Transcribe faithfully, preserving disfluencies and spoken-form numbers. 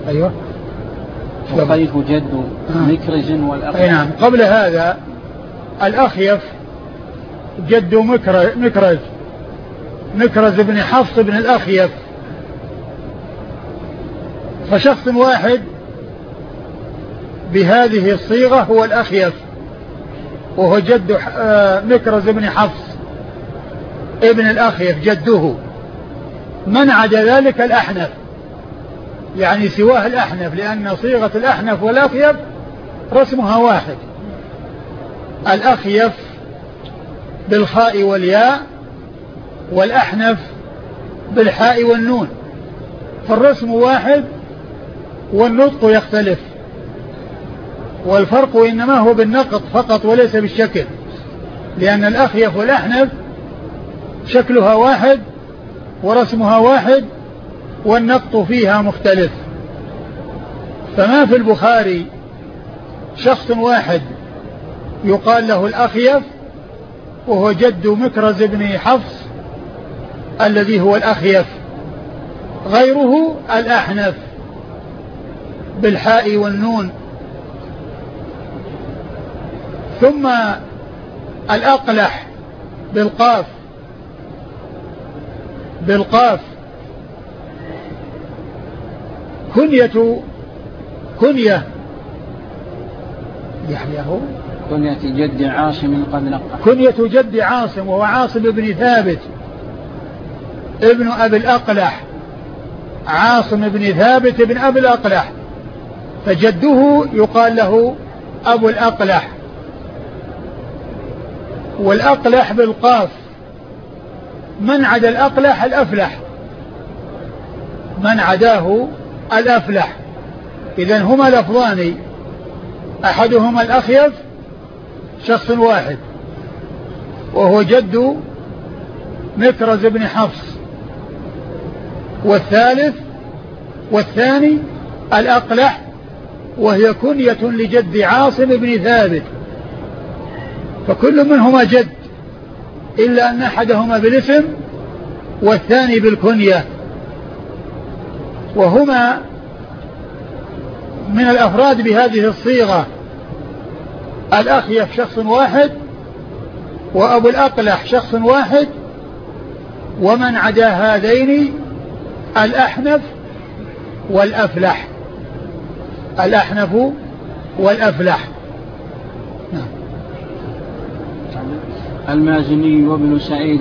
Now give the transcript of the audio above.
أيوة. وقيف جد مكرز والأقلح. نعم. قبل هذا الأخيف جد مكرز مكرز بن حفص بن الأخيف. فشخص واحد بهذه الصيغة هو الأخيف، وهو جد مكرز بن حفص ابن الأخيف جده. من عدا ذلك الأحنف، يعني سواه الأحنف، لأن صيغة الأحنف والأخيف رسمها واحد، الأخيف بالخاء والياء، والأحنف بالحاء والنون، فالرسم واحد والنطق يختلف، والفرق إنما هو بالنقط فقط وليس بالشكل، لأن الأخيف والأحنف شكلها واحد ورسمها واحد والنقط فيها مختلف. فما في البخاري شخص واحد يقال له الأخيف وهو جد مكرز بن حفص الذي هو الأخيف، غيره الأحنف بالحاء والنون. ثم الأقلح بالقاف بالقاف كنية كنية يحيى هو كنية جد عاصم قد نقل كنية جد عاصم، وهو عاصم بن ثابت ابن أبي الأقلح، عاصم بن ثابت ابن أبي الأقلح، فجده يقال له أبو الأقلح. والأقلح بالقاف، من عدا الأقلح الأفلح، من عداه الأفلح. إذن هما لفظان، أحدهما الأخيف شخص واحد وهو جد مكرز بن حفص، والثالث والثاني الأقلح وهي كنية لجد عاصم بن ثابت، فكل منهما جد إلا أن أحدهما بالاسم والثاني بالكنية، وهما من الأفراد بهذه الصيغة الأخيف شخص واحد وأبو الأقلح شخص واحد، ومن عدا هذين الأحنف والأفلح الأحنف والأفلح. المازني وابن سعيد